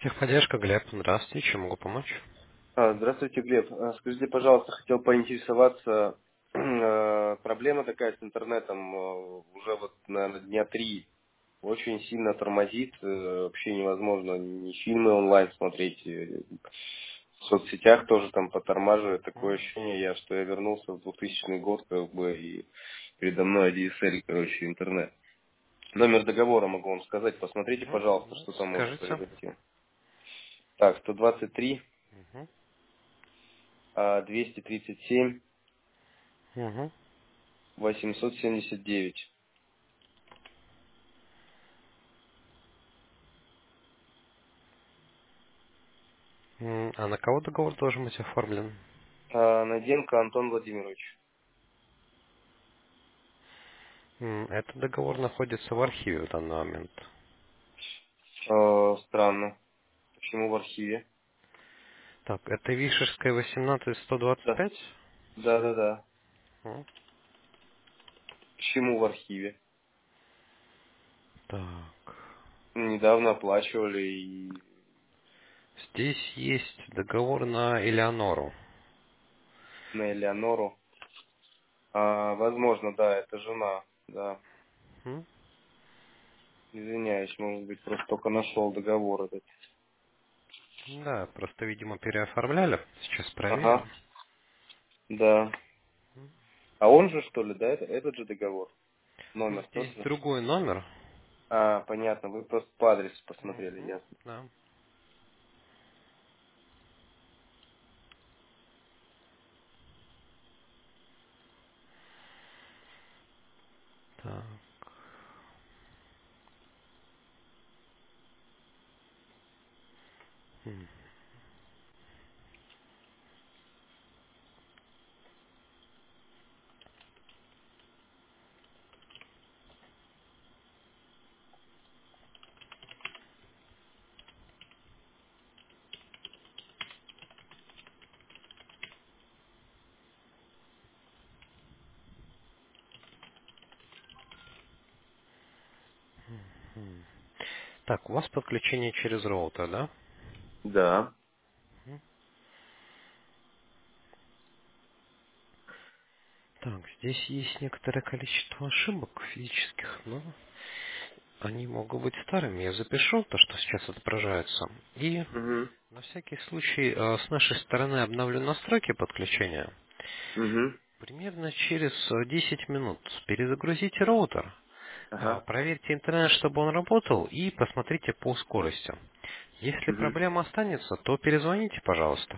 Техподдержка, Глеб. Здравствуйте, чем могу помочь? Здравствуйте, Глеб. Скажите, пожалуйста, хотел поинтересоваться, проблема такая с интернетом, уже вот, наверное, дня 3. Очень сильно тормозит, вообще невозможно ни фильмы онлайн смотреть, в соцсетях тоже там потормаживает. Такое ощущение, что я вернулся в 2000 год, как бы, и передо мной ADSL, короче, интернет. Номер договора могу вам сказать, посмотрите, пожалуйста, Ну, что там может скажите. произойти. Так, 123, Угу. 237, Угу. 879. А на кого договор должен быть оформлен? Наденко Антон Владимирович. Этот договор находится в архиве в данный момент. Странно. Почему в архиве? Так, это Вишерская 18 125. Да. Да. М, Почему в архиве? Так. Недавно оплачивали и Здесь есть договор на Элеонору. на Элеонору. Возможно, да, это жена. Да. М, Извиняюсь, может быть, просто только нашел договор этот. Да, просто, видимо, переоформляли. Сейчас Ага, проверим. да. А он же, что ли, да, этот же договор? Ну, Номер тот здесь же? другой номер. Понятно, вы просто по адресу посмотрели, Мгм. ясно. Да. Так. М. Так, у вас подключение через роутер, да? Да. Так, здесь есть некоторое количество ошибок физических, но они могут быть старыми. Я запишу то, что сейчас отображается. И Угу. на всякий случай с нашей стороны обновлю настройки подключения. Угу. Примерно через 10 минут перезагрузите роутер, Ага. проверьте интернет, чтобы он работал, и посмотрите по скорости. Если Угу. проблема останется, то перезвоните, пожалуйста.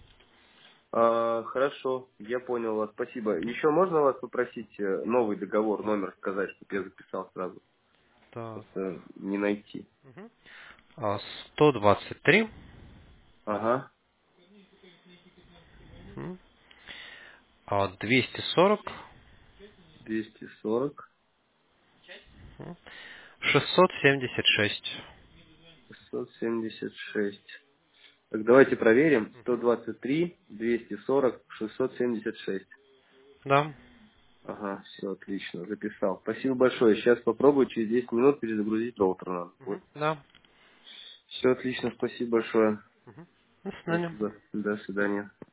Хорошо, я понял вас, спасибо. Еще можно вас попросить новый договор, номер сказать, чтобы я записал сразу? Так. Просто не найти. Мгм. 123 Ага, м, 240 240, 676. 676. Так, давайте проверим. 123, 240, 676. Да. Ага, все, отлично, записал. Спасибо большое. Сейчас попробую через 10 минут перезагрузить роутер надо будет. Да. Все отлично, спасибо большое. До свидания. До свидания.